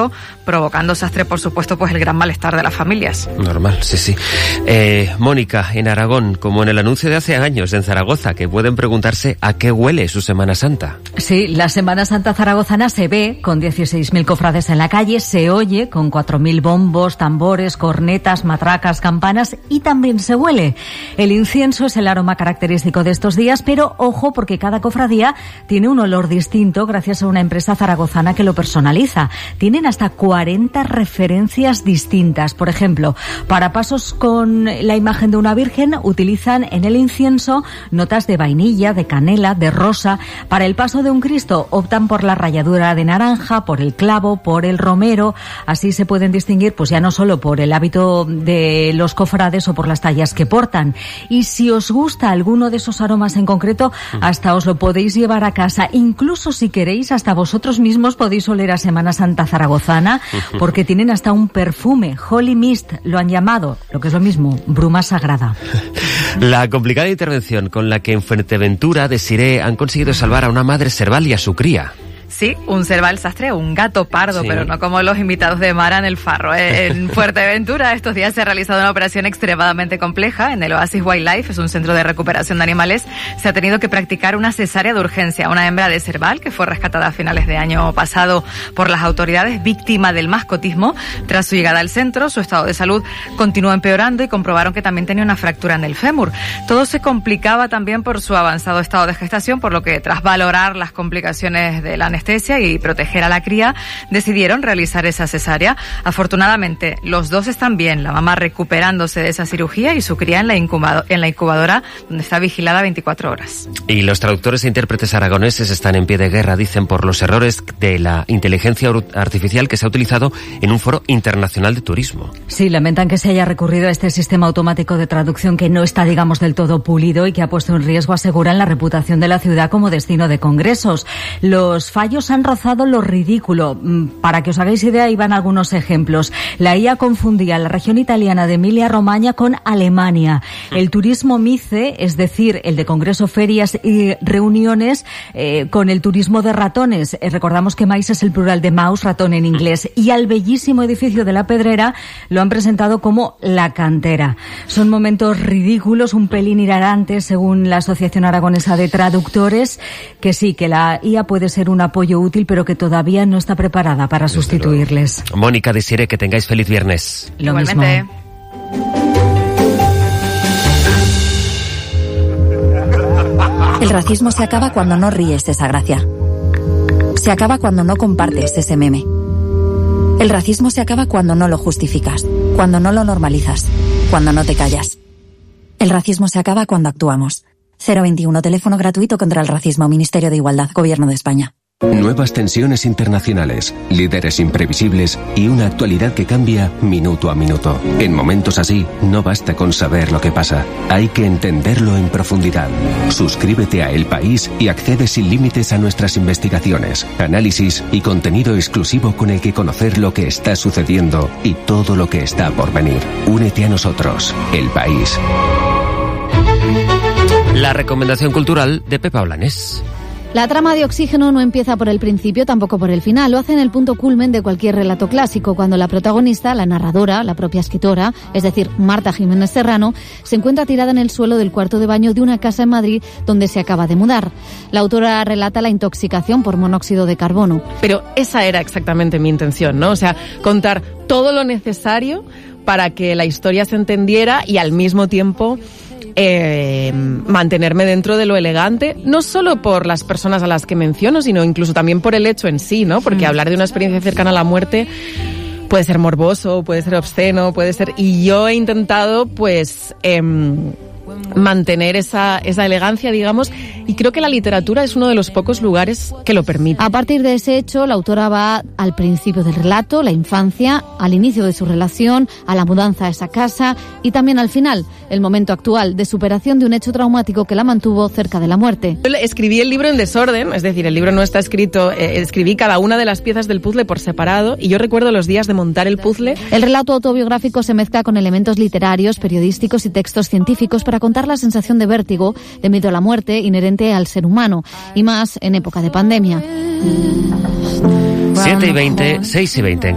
incienso, provocando sastre, por supuesto, pues el gran malestar de las familias. Normal, sí. Mónica, en Aragón, como en el anuncio de hace años en Zaragoza, que pueden preguntarse a qué huele su Semana Santa. Sí, la Semana Santa zaragozana se ve con 16.000 cofrades en la calle, se oye con 4.000 bombos, tambores, cornetas, matracas, campanas y también se huele. El incienso es el aroma característico de estos días, pero ojo porque cada cofradía tiene un olor distinto gracias a una empresa zaragozana que lo personaliza. Tienen hasta 40 referencias distintas. Por ejemplo, para pasos con la imagen de una virgen utilizan en el incienso notas de vainilla, de canela, de rosa. Para el paso de un Cristo optan por la ralladura de naranja, por el clavo, por el romero. Así se pueden distinguir pues ya no solo por el hábito de los cofrades o por las tallas que portan. Y si os gusta alguno de esos aromas en concreto, hasta os lo podéis llevar a casa. Incluso si queréis, hasta vosotros mismos podéis oler a Semana Santa zaragozana, porque tienen hasta un perfume, Holy Mist, lo han llamado, lo que es lo mismo, bruma sagrada. La complicada intervención con la que en Fuerteventura de Siré han conseguido salvar a una madre serval y a su cría. Sí, un cerval sastre, un gato pardo, sí, pero no como los invitados de Mara en el Farro. En Fuerteventura estos días se ha realizado una operación extremadamente compleja. En el Oasis Wildlife, es un centro de recuperación de animales, se ha tenido que practicar una cesárea de urgencia. Una hembra de cerval que fue rescatada a finales de año pasado por las autoridades, víctima del mascotismo. Tras su llegada al centro, su estado de salud continuó empeorando y comprobaron que también tenía una fractura en el fémur. Todo se complicaba también por su avanzado estado de gestación, por lo que tras valorar las complicaciones de la anestesia y proteger a la cría, decidieron realizar esa cesárea. Afortunadamente, los dos están bien, la mamá recuperándose de esa cirugía y su cría en la incubadora, donde está vigilada 24 horas. Y los traductores e intérpretes aragoneses están en pie de guerra, dicen, por los errores de la inteligencia artificial que se ha utilizado en un foro internacional de turismo. Sí, lamentan que se haya recurrido a este sistema automático de traducción que no está, digamos, del todo pulido y que ha puesto en riesgo, aseguran, la reputación de la ciudad como destino de congresos. Los fallos han rozado lo ridículo. Para que os hagáis idea, ahí van algunos ejemplos. La IA confundía la región italiana de Emilia-Romagna con Alemania. El turismo MICE, es decir, el de congreso, ferias y reuniones, con el turismo de ratones. Recordamos que MICE es el plural de mouse, ratón en inglés. Y al bellísimo edificio de la Pedrera lo han presentado como la cantera. Son momentos ridículos, un pelín hilarantes, según la Asociación Aragonesa de Traductores, que sí, que la IA puede ser un apoyo útil, pero que todavía no está preparada para sustituirles. Mónica de Siré, que tengáis feliz viernes. Lo Igualmente. mismo. El racismo se acaba cuando no ríes de esa gracia. Se acaba cuando no compartes ese meme. El racismo se acaba cuando no lo justificas, cuando no lo normalizas, cuando no te callas. El racismo se acaba cuando actuamos. 021, teléfono gratuito contra el racismo, Ministerio de Igualdad, Gobierno de España. Nuevas tensiones internacionales, líderes imprevisibles y una actualidad que cambia minuto a minuto. En momentos así, no basta con saber lo que pasa, hay que entenderlo en profundidad. Suscríbete a El País y accede sin límites a nuestras investigaciones, análisis y contenido exclusivo con el que conocer lo que está sucediendo y todo lo que está por venir. Únete a nosotros, El País. La recomendación cultural de Pepa Blanes. La trama de Oxígeno no empieza por el principio, tampoco por el final. Lo hace en el punto culmen de cualquier relato clásico, cuando la protagonista, la narradora, la propia escritora, es decir, Marta Jiménez Serrano, se encuentra tirada en el suelo del cuarto de baño de una casa en Madrid donde se acaba de mudar. La autora relata la intoxicación por monóxido de carbono. Pero esa era exactamente mi intención, ¿no? O sea, contar todo lo necesario para que la historia se entendiera y al mismo tiempo mantenerme dentro de lo elegante, no solo por las personas a las que menciono, sino incluso también por el hecho en sí, ¿no? Porque hablar de una experiencia cercana a la muerte puede ser morboso, puede ser obsceno, puede ser... Y yo he intentado, pues, mantener esa elegancia, digamos, y creo que la literatura es uno de los pocos lugares que lo permite. A partir de ese hecho, la autora va al principio del relato, la infancia, al inicio de su relación, a la mudanza a esa casa y también al final, el momento actual de superación de un hecho traumático que la mantuvo cerca de la muerte. Yo escribí el libro en desorden, es decir, el libro no está escrito, escribí cada una de las piezas del puzzle por separado y yo recuerdo los días de montar el puzzle. El relato autobiográfico se mezcla con elementos literarios, periodísticos y textos científicos para contar la sensación de vértigo, de miedo a la muerte inherente al ser humano, y más en época de pandemia. 7:20, 6:20.